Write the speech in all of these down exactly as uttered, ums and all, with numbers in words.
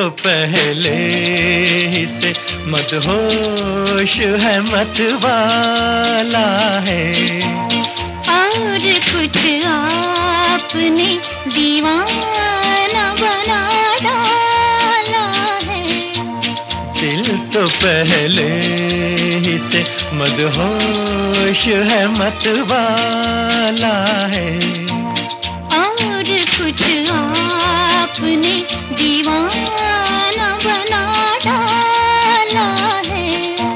तो पहले ही से मदहोश है, मतवाला है। और कुछ आपने दीवाना बना डाला है। दिल तो पहले ही से मदहोश है, मतवाला है। और कुछ आपने दीवाना बना डाला है।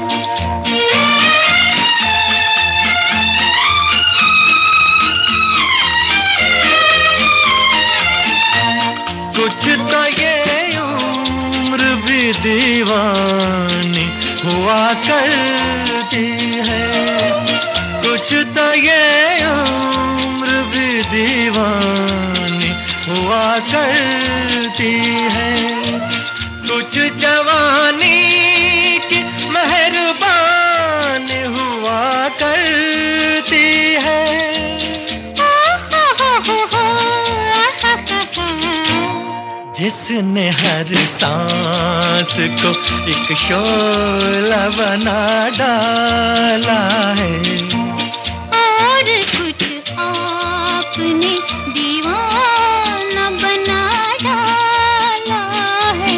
कुछ तो ये उम्र भी दीवानी हुआ करती है, कुछ तो ये उम्र भी दीवानी हुआ करती है। कुछ जवानी की मेहरबानी हुआ करती है। जिसने हर सांस को एक शोला बना डाला है। और कुछ आपने दीवाना बना डाला है।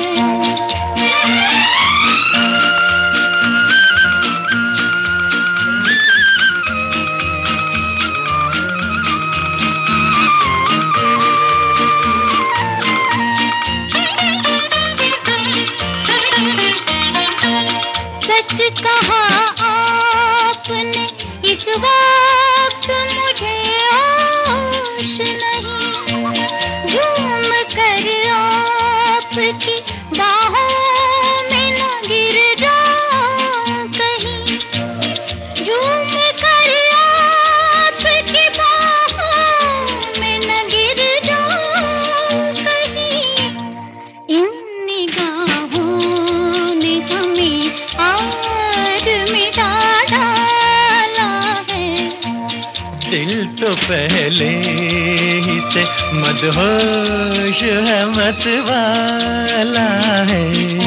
सच कहा आपने, इस वक्त मुझे होश नहीं। झूम कर आपकी बाहों में न गिर जाऊं कहीं। झूम कर आपकी बाहों में न गिर जाऊं कहीं। इन निगाहों ने हमें आज मिटा डाला है। दिल तो पहले ही से मदहोश है, मतवाला है।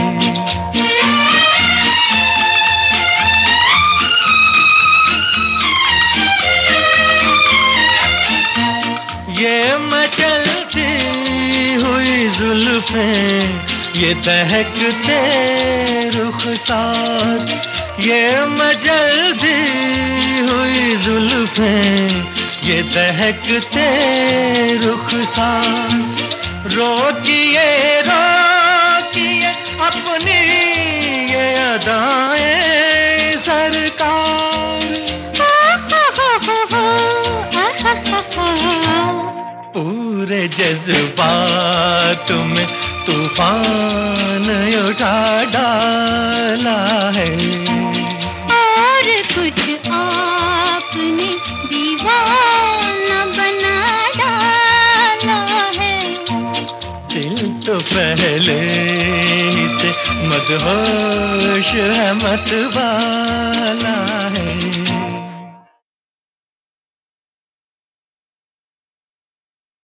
ये मचलती हुई जुल्फें, ये दहकते रुखसार, ये मचलती हुई जुल्फें, ये दहकते रुखसार। रोकिए रोकिए अपनी ये अदाएं सरकार। पूरे जज्बात में तूफान उठा डाला है। और कुछ आपने दीवाना बना डाला है। दिल तो पहले ही से मदहोश है, मतवाला है।